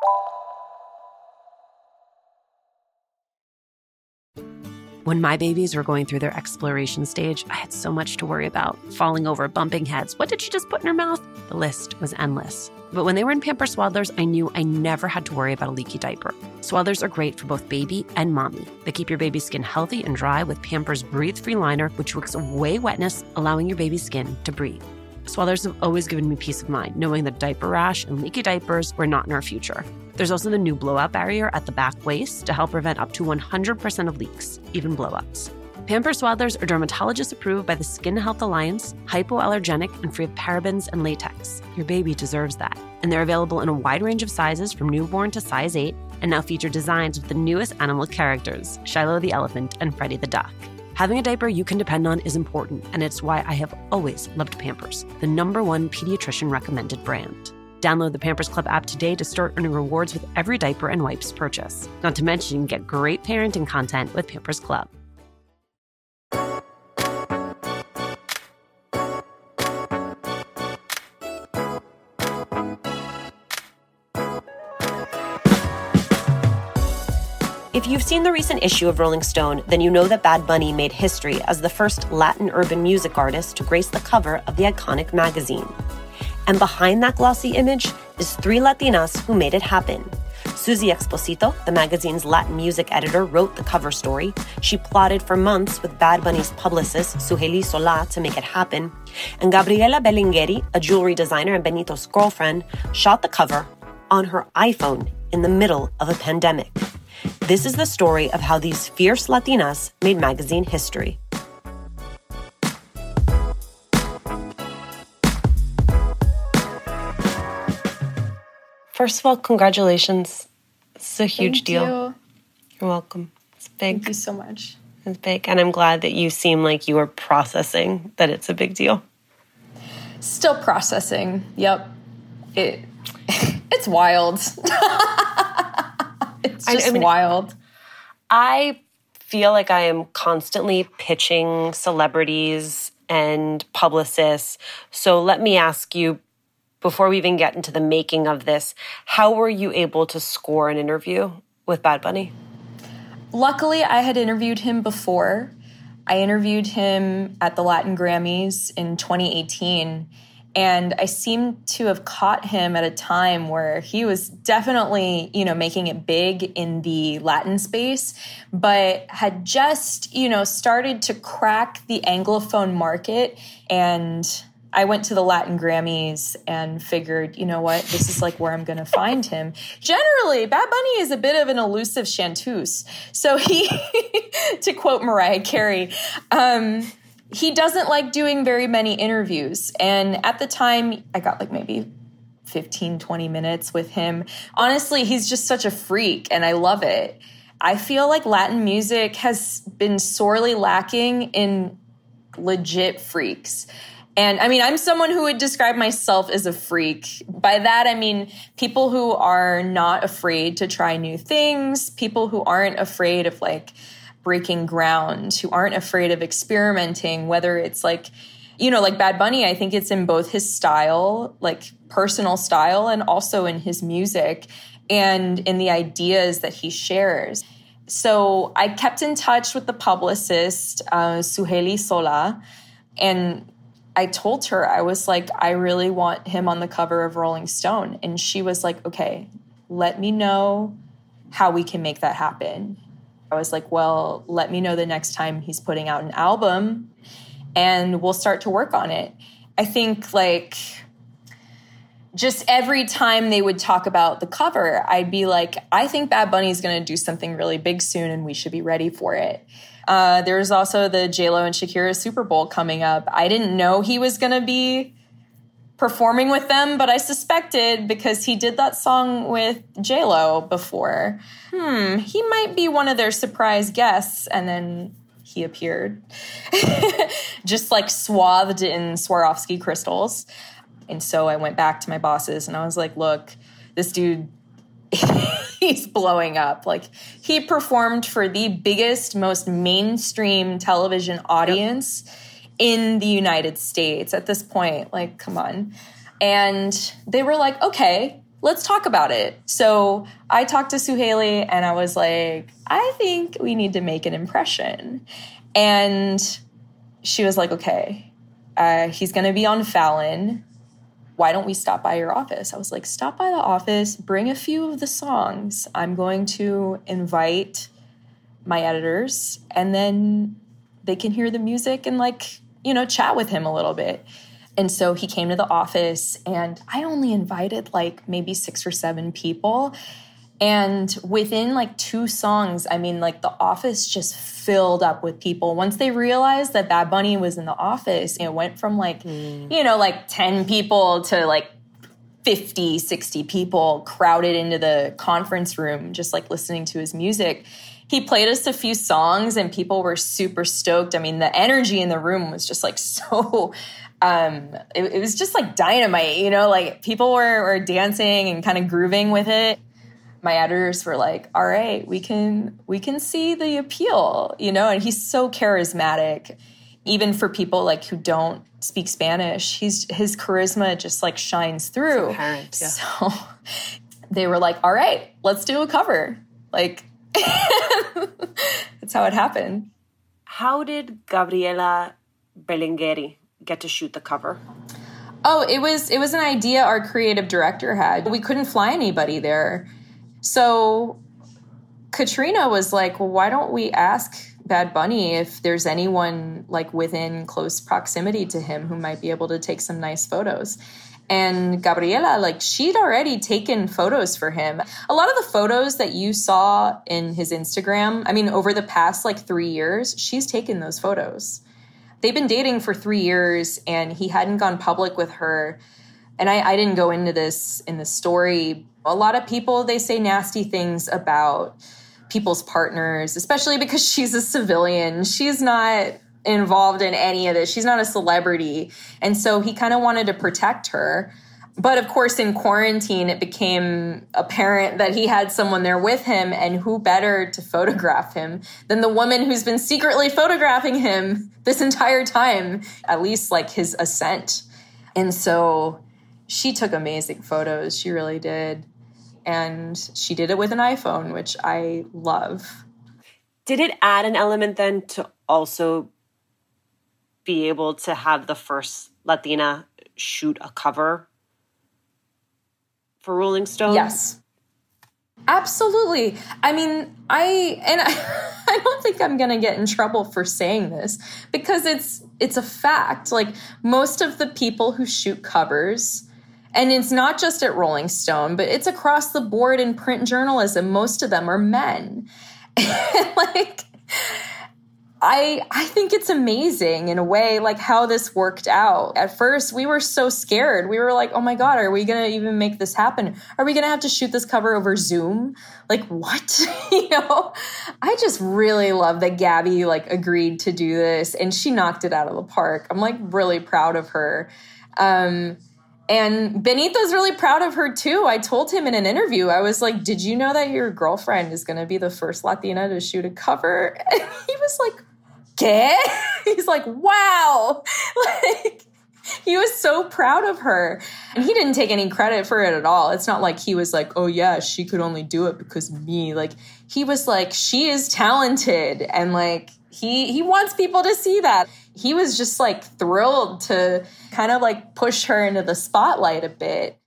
When my babies were going through their exploration stage, I had so much to worry about. Falling over, bumping heads. What did she just put in her mouth? The list was endless. But when they were in Pampers Swaddlers, I knew I never had to worry about a leaky diaper. Swaddlers are great for both baby and mommy. They keep your baby's skin healthy and dry with Pampers Breathe-Free Liner, which wicks away wetness, allowing your baby's skin to breathe. Swaddlers have always given me peace of mind, knowing that diaper rash and leaky diapers were not in our future. There's also the new blowout barrier at the back waist to help prevent up to 100% of leaks, even blowouts. Pampers Swaddlers are dermatologist approved by the Skin Health Alliance, hypoallergenic, and free of parabens and latex. Your baby deserves that. And they're available in a wide range of sizes from newborn to size 8, and now feature designs with the newest animal characters, Shiloh the elephant and Freddie the duck. Having a diaper you can depend on is important, and it's why I have always loved Pampers, the #1 pediatrician recommended brand. Download the Pampers Club app today to start earning rewards with every diaper and wipes purchase. Not to mention, get great parenting content with Pampers Club. If you've seen the recent issue of Rolling Stone, then you know that Bad Bunny made history as the first Latin urban music artist to grace the cover of the iconic magazine. And behind that glossy image is 3 Latinas who made it happen. Susie Exposito, the magazine's Latin music editor, wrote the cover story. She plotted for months with Bad Bunny's publicist, Suheli Solá, to make it happen. And Gabriela Bellingheri, a jewelry designer and Benito's girlfriend, shot the cover on her iPhone in the middle of a pandemic. This is the story of how these fierce Latinas made magazine history. First of all, congratulations. It's a huge deal. Thank you. You're welcome. It's big. Thank you so much. It's big. And I'm glad that you seem like you are processing that it's a big deal. Still processing. Yep. It's wild. It's just wild. I feel like I am constantly pitching celebrities and publicists. So let me ask you, before we even get into the making of this, how were you able to score an interview with Bad Bunny? Luckily, I had interviewed him before. I interviewed him at the Latin Grammys in 2018, and I seemed to have caught him at a time where he was definitely, making it big in the Latin space, but had just, started to crack the Anglophone market. And I went to the Latin Grammys and figured, you know what, this is like where I'm going to find him. Generally, Bad Bunny is a bit of an elusive chanteuse. So he, to quote Mariah Carey, he doesn't like doing very many interviews. And at the time, I got like maybe 15, 20 minutes with him. Honestly, he's just such a freak, and I love it. I feel like Latin music has been sorely lacking in legit freaks. And I mean, I'm someone who would describe myself as a freak. By that, I mean people who are not afraid to try new things, people who aren't afraid of like breaking ground, who aren't afraid of experimenting, whether it's like, like Bad Bunny, I think it's in both his style, like personal style, and also in his music and in the ideas that he shares. So I kept in touch with the publicist, Suheli Solá, and I told her, I was like, I really want him on the cover of Rolling Stone. And she was like, okay, let me know how we can make that happen. I was like, well, let me know the next time he's putting out an album and we'll start to work on it. I think like just every time they would talk about the cover, I'd be like, I think Bad Bunny's going to do something really big soon and we should be ready for it. There's also the J-Lo and Shakira Super Bowl coming up. I didn't know he was going to be performing with them, but I suspected because he did that song with J-Lo before. He might be one of their surprise guests. And then he appeared just like swathed in Swarovski crystals. And so I went back to my bosses and I was like, look, this dude, he's blowing up. Like, he performed for the biggest, most mainstream television audience in the United States at this point. Like, come on. And they were like, okay, let's talk about it. So I talked to Suhaili and I was like, I think we need to make an impression. And she was like, okay, he's going to be on Fallon. Why don't we stop by your office? I was like, stop by the office, bring a few of the songs. I'm going to invite my editors, and then they can hear the music and chat with him a little bit. And so he came to the office, and I only invited maybe 6 or 7 people. And within 2 songs, the office just filled up with people. Once they realized that Bad Bunny was in the office, it went from 10 people to 50, 60 people crowded into the conference room, just listening to his music. He played us a few songs and people were super stoked. The energy in the room was just so, it was just dynamite, people were dancing and kind of grooving with it. My editors were like, all right, we can see the appeal, and he's so charismatic. Even for people who don't speak Spanish, his charisma just shines through. Apparent, yeah. So they were like, all right, let's do a cover. That's how it happened. How did Gabriela Berlingeri get to shoot the cover? Oh, it was an idea our creative director had. We couldn't fly anybody there. So Katrina was like, well, why don't we ask Bad Bunny if there's anyone within close proximity to him who might be able to take some nice photos. And Gabriela, she'd already taken photos for him. A lot of the photos that you saw in his Instagram, over the past 3 years, she's taken those photos. They've been dating for 3 years and he hadn't gone public with her. And I didn't go into this in the story. A lot of people, they say nasty things about people's partners, especially because she's a civilian. She's not involved in any of this. She's not a celebrity. And so he kind of wanted to protect her. But of course, in quarantine, it became apparent that he had someone there with him, and who better to photograph him than the woman who's been secretly photographing him this entire time, at least his ascent. And so she took amazing photos. She really did. And she did it with an iPhone, which I love. Did it add an element then to also be able to have the first Latina shoot a cover for Rolling Stone? Yes. Absolutely. I don't think I'm going to get in trouble for saying this because it's a fact. Most of the people who shoot covers, and it's not just at Rolling Stone, but it's across the board in print journalism, most of them are men. I think it's amazing in a way, how this worked out. At first, we were so scared. We were like, oh my God, are we going to even make this happen? Are we going to have to shoot this cover over Zoom? What? I just really love that Gabby agreed to do this and she knocked it out of the park. I'm really proud of her. And Benito's really proud of her too. I told him in an interview, I was like, did you know that your girlfriend is going to be the first Latina to shoot a cover? And he was like, ¿qué? He's like, wow. He was so proud of her. And he didn't take any credit for it at all. It's not like he was like, oh yeah, she could only do it because of me. He was like, she is talented. And he wants people to see that. He was just thrilled to kind of push her into the spotlight a bit.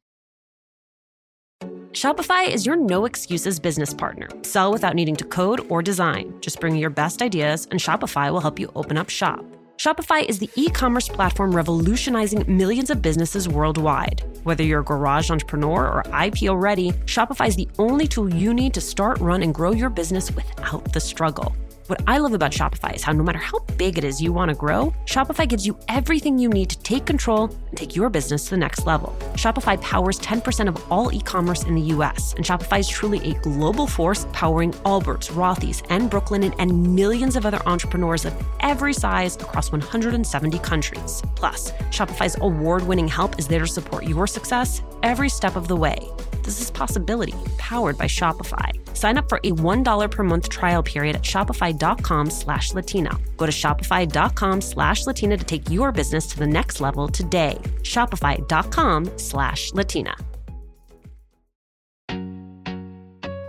Shopify is your no excuses business partner. Sell without needing to code or design. Just bring your best ideas and Shopify will help you open up shop. Shopify is the e-commerce platform revolutionizing millions of businesses worldwide. Whether you're a garage entrepreneur or IPO ready, Shopify is the only tool you need to start, run, and grow your business without the struggle. What I love about Shopify is how no matter how big it is you want to grow, Shopify gives you everything you need to take control and take your business to the next level. Shopify powers 10% of all e-commerce in the US, and Shopify is truly a global force powering Allbirds, Rothy's, and Brooklinen, and millions of other entrepreneurs of every size across 170 countries. Plus, Shopify's award-winning help is there to support your success every step of the way. This is Possibility, powered by Shopify. Sign up for a $1 per month trial period at shopify.com/Latina. Go to shopify.com/Latina to take your business to the next level today. Shopify.com/Latina.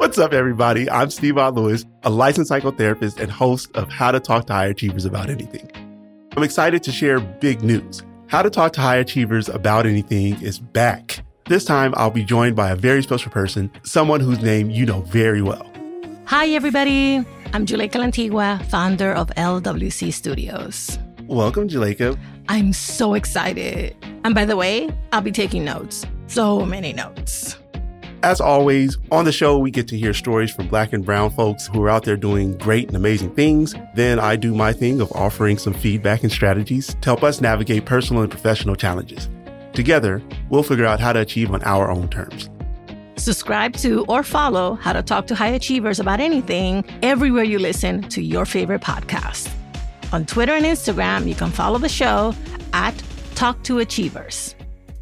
What's up, everybody? I'm Steve Lewis, a licensed psychotherapist and host of How to Talk to High Achievers About Anything. I'm excited to share big news. How to Talk to High Achievers About Anything is back. This time, I'll be joined by a very special person, someone whose name you know very well. Hi, everybody. I'm Juleyka Lantigua, founder of LWC Studios. Welcome, Juleyka. I'm so excited. And by the way, I'll be taking notes. So many notes. As always, on the show, we get to hear stories from Black and brown folks who are out there doing great and amazing things. Then I do my thing of offering some feedback and strategies to help us navigate personal and professional challenges. Together, we'll figure out how to achieve on our own terms. Subscribe to or follow How to Talk to High Achievers About Anything everywhere you listen to your favorite podcast. On Twitter and Instagram, you can follow the show at Talk to Achievers.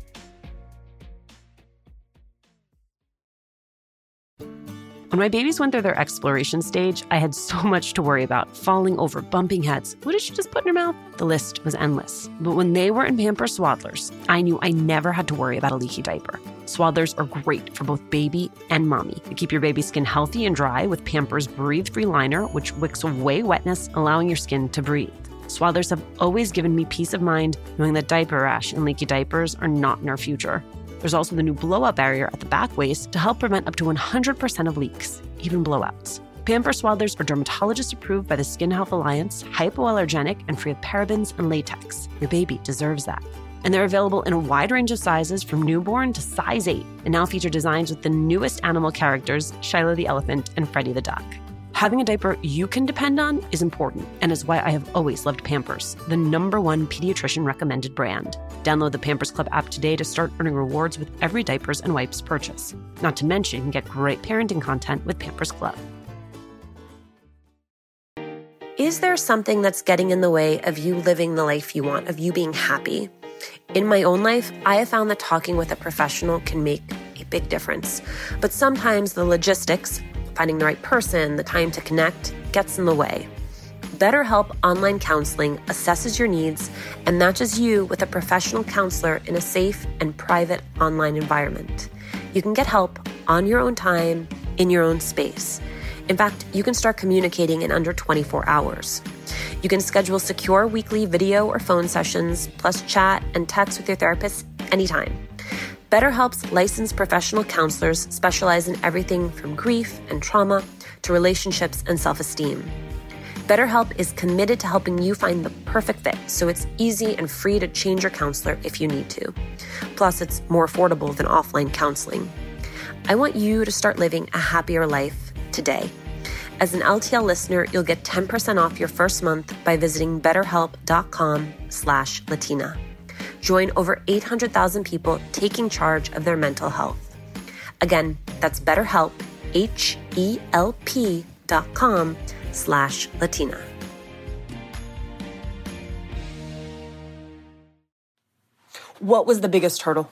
When my babies went through their exploration stage, I had so much to worry about. Falling over, bumping heads. What did she just put in her mouth? The list was endless. But when they were in Pampers Swaddlers, I knew I never had to worry about a leaky diaper. Swaddlers are great for both baby and mommy. They keep your baby's skin healthy and dry with Pampers Breathe-Free Liner, which wicks away wetness, allowing your skin to breathe. Swaddlers have always given me peace of mind knowing that diaper rash and leaky diapers are not in our future. There's also the new blowout barrier at the back waist to help prevent up to 100% of leaks, even blowouts. Pampers Swaddlers are dermatologist approved by the Skin Health Alliance, hypoallergenic, and free of parabens and latex. Your baby deserves that. And they're available in a wide range of sizes from newborn to size 8, and now feature designs with the newest animal characters, Shiloh the elephant and Freddie the duck. Having a diaper you can depend on is important, and is why I have always loved Pampers, the #1 pediatrician recommended brand. Download the Pampers Club app today to start earning rewards with every diapers and wipes purchase. Not to mention, you can get great parenting content with Pampers Club. Is there something that's getting in the way of you living the life you want, of you being happy? In my own life, I have found that talking with a professional can make a big difference. But sometimes the logistics, finding the right person, the time to connect, gets in the way. BetterHelp Online Counseling assesses your needs and matches you with a professional counselor in a safe and private online environment. You can get help on your own time, in your own space. In fact, you can start communicating in under 24 hours. You can schedule secure weekly video or phone sessions, plus chat and text with your therapist anytime. BetterHelp's licensed professional counselors specialize in everything from grief and trauma to relationships and self-esteem. BetterHelp is committed to helping you find the perfect fit, so it's easy and free to change your counselor if you need to. Plus, it's more affordable than offline counseling. I want you to start living a happier life today. As an LTL listener, you'll get 10% off your first month by visiting betterhelp.com/Latina. Join over 800,000 people taking charge of their mental health. Again, that's BetterHelp, HELP.com/Latina. What was the biggest hurdle?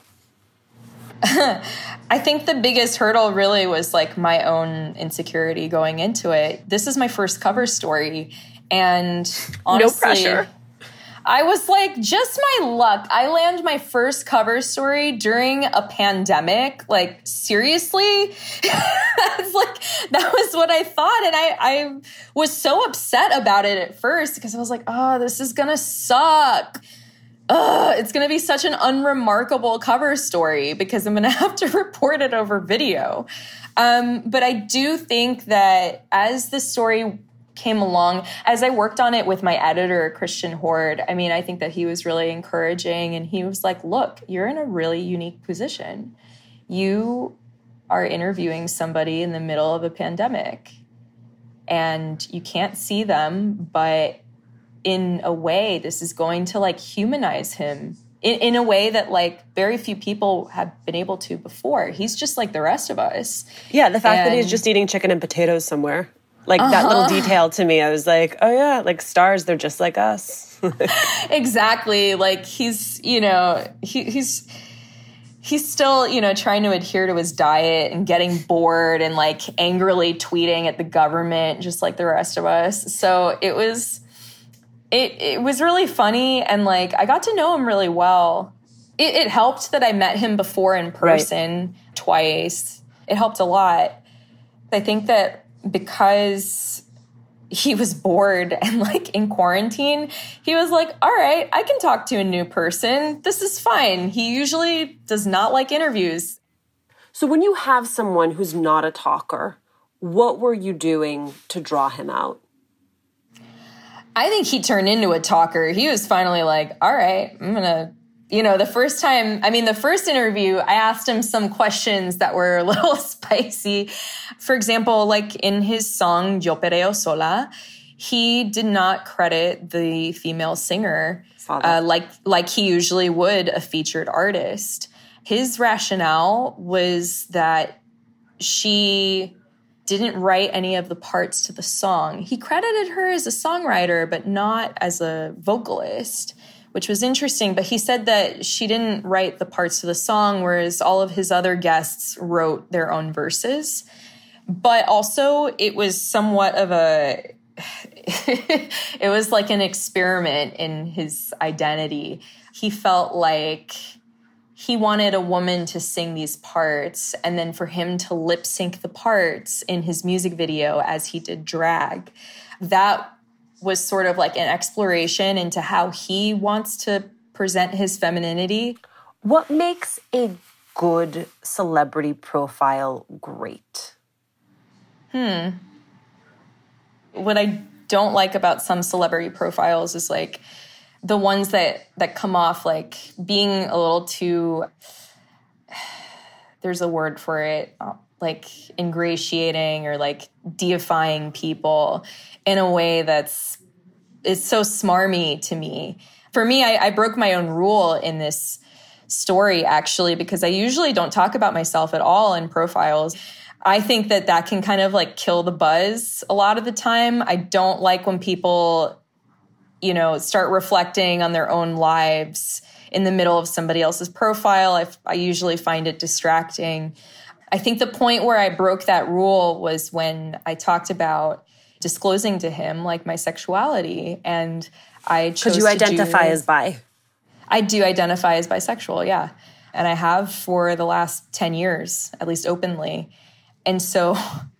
I think the biggest hurdle really was like my own insecurity going into it. This is my first cover story, and honestly, no pressure. I was like, just my luck. I landed my first cover story during a pandemic. Like, seriously? It's like, that was what I thought. And I was so upset about it at first because I was like, oh, this is going to suck. It's going to be such an unremarkable cover story because I'm going to have to report it over video. But I do think that as the story came along, as I worked on it with my editor, Christian Horde, I mean, I think that he was really encouraging, and he was like, look, you're in a really unique position. You are interviewing somebody in the middle of a pandemic, and you can't see them, but in a way, this is going to like humanize him in a way that like very few people have been able to before. He's just like the rest of us. Yeah, the fact that he's just eating chicken and potatoes somewhere. Like that little detail to me, I was like, oh yeah, like stars, they're just like us. Exactly. Like he's, you know, he's still, you know, trying to adhere to his diet and getting bored and like angrily tweeting at the government, just like the rest of us. So it was really funny. And like, I got to know him really well. It helped that I met him before in person twice. It helped a lot. I think that because he was bored and like in quarantine, he was like, all right, I can talk to a new person. This is fine. He usually does not like interviews. So when you have someone who's not a talker, what were you doing to draw him out? I think he turned into a talker. He was finally like, all right, I'm going to, the first interview, I asked him some questions that were a little spicy. For example, like in his song, Yo Perreo Sola, he did not credit the female singer like he usually would a featured artist. His rationale was that she didn't write any of the parts to the song. He credited her as a songwriter, but not as a vocalist, which was interesting. But he said that she didn't write the parts to the song, whereas all of his other guests wrote their own verses. But also, it was somewhat of it was like an experiment in his identity. He felt like he wanted a woman to sing these parts and then for him to lip sync the parts in his music video as he did drag. That was sort of like an exploration into how he wants to present his femininity. What makes a good celebrity profile great? What I don't like about some celebrity profiles is like the ones that come off like being a little too, there's a word for it, like ingratiating or like deifying people in a way it's so smarmy to me. For me, I broke my own rule in this story, actually, because I usually don't talk about myself at all in profiles. I think that can kind of like kill the buzz a lot of the time. I don't like when people start reflecting on their own lives in the middle of somebody else's profile. I usually find it distracting. I think the point where I broke that rule was when I talked about disclosing to him like my sexuality, and I chose to identify as bi. I do identify as bisexual, yeah. And I have for the last 10 years, at least openly. And so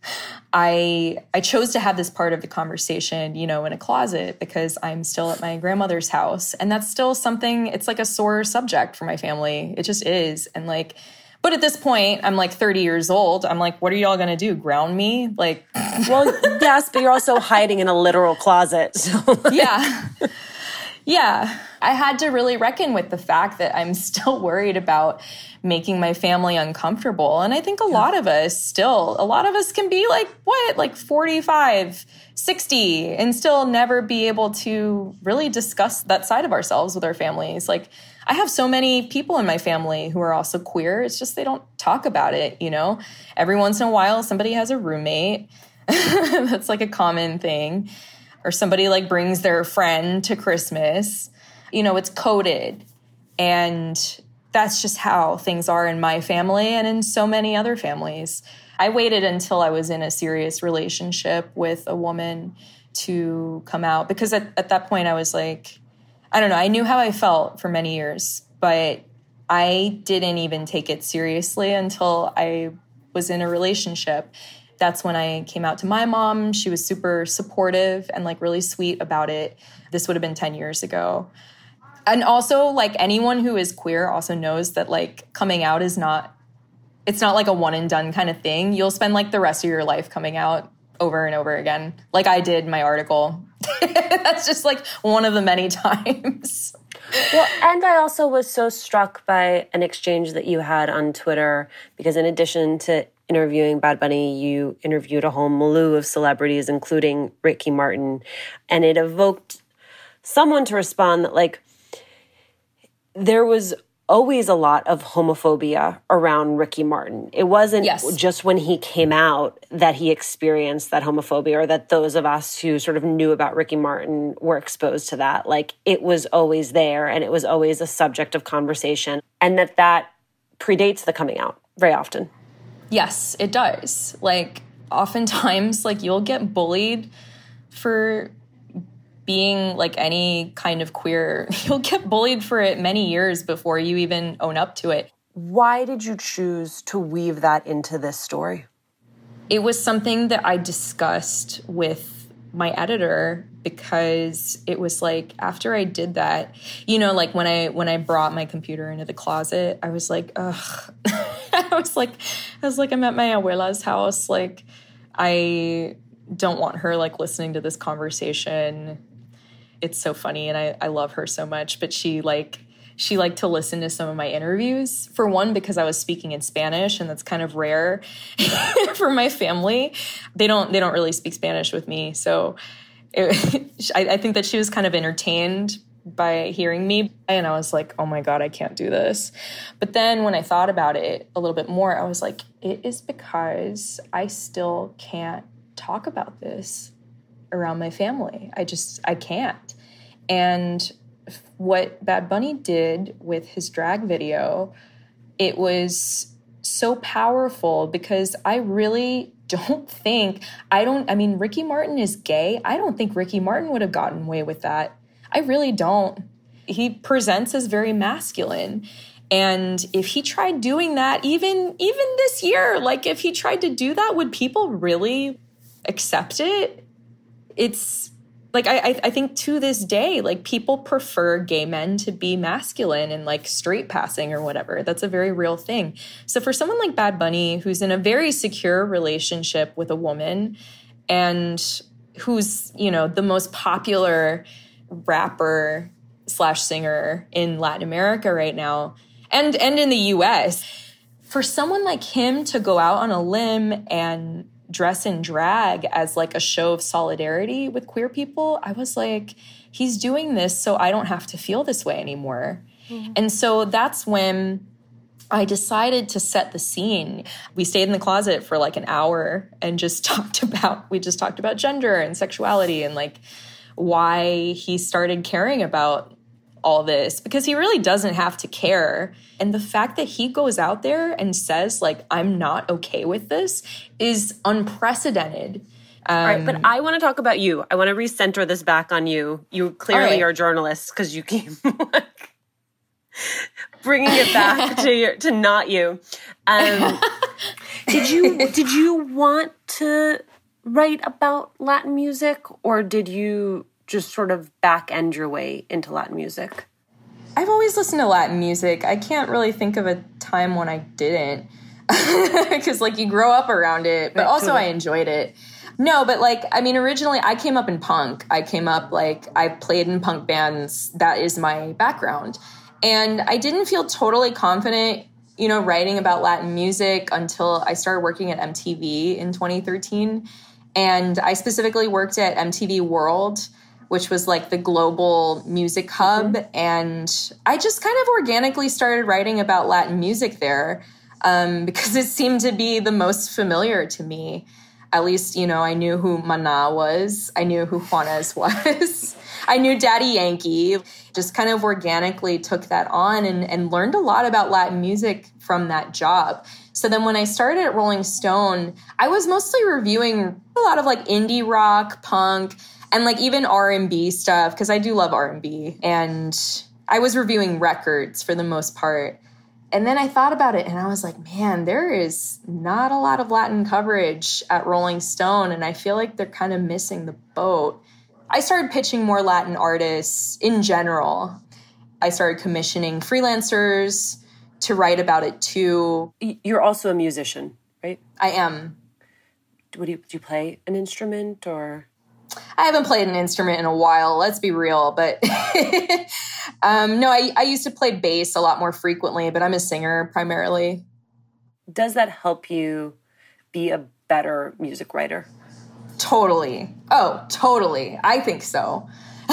I chose to have this part of the conversation, in a closet because I'm still at my grandmother's house. And that's still something, it's like a sore subject for my family. It just is. And like, but at this point, I'm like 30 years old. I'm like, what are y'all going to do? Ground me? Like, well, yes, but you're also hiding in a literal closet. So. Yeah. Yeah. I had to really reckon with the fact that I'm still worried about making my family uncomfortable. And I think a lot of us can be like 45, 60 and still never be able to really discuss that side of ourselves with our families. Like I have so many people in my family who are also queer. It's just they don't talk about it, Every once in a while, somebody has a roommate. That's like a common thing. Or somebody like brings their friend to Christmas. It's coded. And that's just how things are in my family and in so many other families. I waited until I was in a serious relationship with a woman to come out because at that point I was like, I don't know, I knew how I felt for many years, but I didn't even take it seriously until I was in a relationship. That's when I came out to my mom. She was super supportive and like really sweet about it. This would have been 10 years ago. And also like anyone who is queer also knows that like coming out it's not like a one and done kind of thing. You'll spend like the rest of your life coming out over and over again. Like I did my article. That's just like one of the many times. Well, and I also was so struck by an exchange that you had on Twitter because in addition to interviewing Bad Bunny, you interviewed a whole milieu of celebrities, including Ricky Martin. And it evoked someone to respond that, like, there was always a lot of homophobia around Ricky Martin. It wasn't just when he came out that he experienced that homophobia or that those of us who sort of knew about Ricky Martin were exposed to that. Like, it was always there and it was always a subject of conversation. And that predates the coming out very often. Yes, it does. Like, oftentimes, like, you'll get bullied for being, like, any kind of queer. You'll get bullied for it many years before you even own up to it. Why did you choose to weave that into this story? It was something that I discussed with my editor, because it was like, after I did that, you know, like when I brought my computer into the closet, I was like, ugh. I was like, I'm at my abuela's house. Like, I don't want her like listening to this conversation. It's so funny, and I love her so much, but she liked to listen to some of my interviews, for one, because I was speaking in Spanish, and that's kind of rare for my family. They don't really speak Spanish with me. So I think that she was kind of entertained by hearing me. And I was like, oh my God, I can't do this. But then when I thought about it a little bit more, I was like, it is because I still can't talk about this around my family. I can't. And what Bad Bunny did with his drag video, it was so powerful, because I really I mean, Ricky Martin is gay. I don't think Ricky Martin would have gotten away with that. I really don't. He presents as very masculine. And if he tried doing that, even this year, like if he tried to do that, would people really accept it? It's like, I think to this day, like people prefer gay men to be masculine and like straight passing or whatever. That's a very real thing. So for someone like Bad Bunny, who's in a very secure relationship with a woman and who's, you know, the most popular rapper / singer in Latin America right now, and in the US, for someone like him to go out on a limb and dress in drag as like a show of solidarity with queer people, I was like, he's doing this so I don't have to feel this way anymore. Mm-hmm. And so that's when I decided to set the scene. We stayed in the closet for like an hour and just talked about gender and sexuality and like why he started caring about all this, because he really doesn't have to care. And the fact that he goes out there and says, like, I'm not okay with this is unprecedented. All right, but I want to talk about you. I want to recenter this back on you. You clearly are a journalist, because you keep like, bringing it back to not you. Did you want to write about Latin music, or did you just sort of back end your way into Latin music? I've always listened to Latin music. I can't really think of a time when I didn't, because like you grow up around it, but also I enjoyed it. No, but like, I mean, originally I came up in punk. I played in punk bands. That is my background. And I didn't feel totally confident, you know, writing about Latin music until I started working at MTV in 2013. And I specifically worked at MTV World, which was like the global music hub. Mm-hmm. And I just kind of organically started writing about Latin music there because it seemed to be the most familiar to me. At least, you know, I knew who Maná was. I knew who Juanes was. I knew Daddy Yankee. Just kind of organically took that on and learned a lot about Latin music from that job. So then when I started at Rolling Stone, I was mostly reviewing a lot of like indie rock, punk, and like even R&B stuff, because I do love R&B. And I was reviewing records for the most part. And then I thought about it and I was like, man, there is not a lot of Latin coverage at Rolling Stone. And I feel like they're kind of missing the boat. I started pitching more Latin artists in general. I started commissioning freelancers to write about it too. You're also a musician, right? I am. Do you play an instrument or? I haven't played an instrument in a while, let's be real. But no, I used to play bass a lot more frequently, but I'm a singer primarily. Does that help you be a better music writer? Totally. Oh, totally. I think so.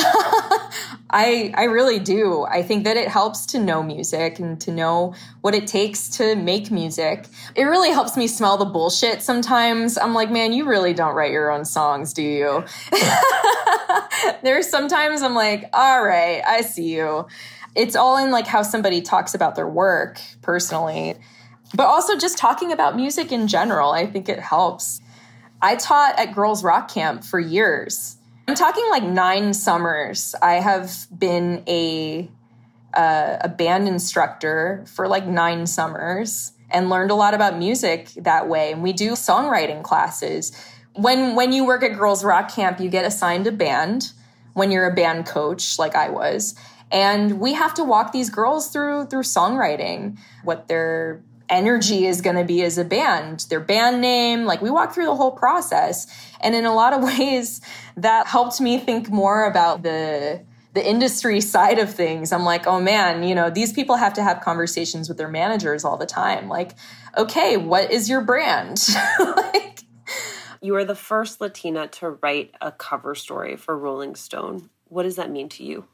I really do. I think that it helps to know music and to know what it takes to make music. It really helps me smell the bullshit sometimes. I'm like, man, you really don't write your own songs, do you? There's sometimes I'm like, all right, I see you. It's all in like how somebody talks about their work personally, but also just talking about music in general. I think it helps. I taught at Girls Rock Camp for years. I'm talking like 9 summers. I have been a band instructor for like 9 summers. and learned a lot about music that way. And we do songwriting classes. When you work at Girls Rock Camp, you get assigned a band when you're a band coach, like I was. And we have to walk these girls through songwriting, what their energy is going to be as a band, their band name. Like, we walk through the whole process. And in a lot of ways, that helped me think more about the industry side of things. I'm like, oh man, these people have to have conversations with their managers all the time. Like, okay, what is your brand? You are the first Latina to write a cover story for Rolling Stone. What does that mean to you?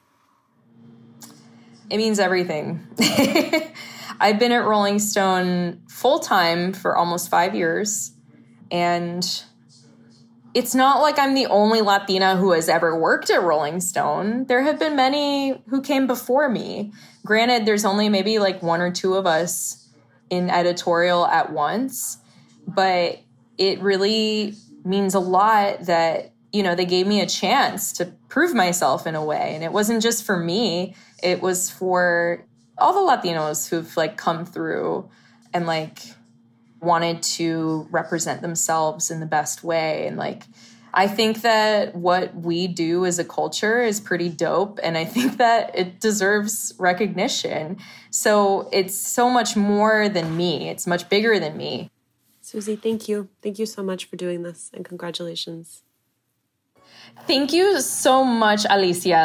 It means everything. I've been at Rolling Stone full-time for almost 5 years, and it's not like I'm the only Latina who has ever worked at Rolling Stone. There have been many who came before me. Granted, there's only maybe like 1 or 2 of us in editorial at once, but it really means a lot that, they gave me a chance to prove myself in a way. And it wasn't just for me. It was for all the Latinos who've come through and wanted to represent themselves in the best way. And I think that what we do as a culture is pretty dope. And I think that it deserves recognition. So it's so much more than me. It's much bigger than me. Susie, thank you. Thank you so much for doing this, and congratulations. Thank you so much, Alicia.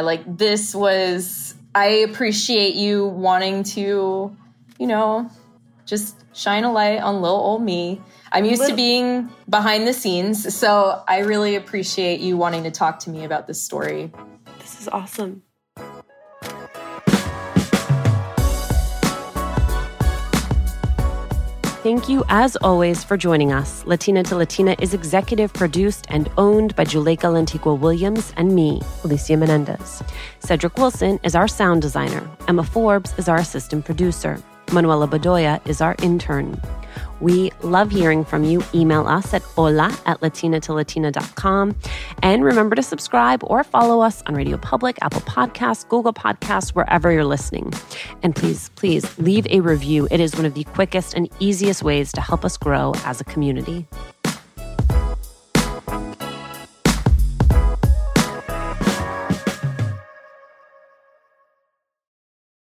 I appreciate you wanting to, just shine a light on little old me. I'm used to being behind the scenes, so I really appreciate you wanting to talk to me about this story. This is awesome. Thank you, as always, for joining us. Latina to Latina is executive produced and owned by Juleyka Lantigua Williams and me, Alicia Menendez. Cedric Wilson is our sound designer. Emma Forbes is our assistant producer. Manuela Bedoya is our intern. We love hearing from you. Email us at hola@latinatolatina.com. And remember to subscribe or follow us on Radio Public, Apple Podcasts, Google Podcasts, wherever you're listening. And please, please leave a review. It is one of the quickest and easiest ways to help us grow as a community.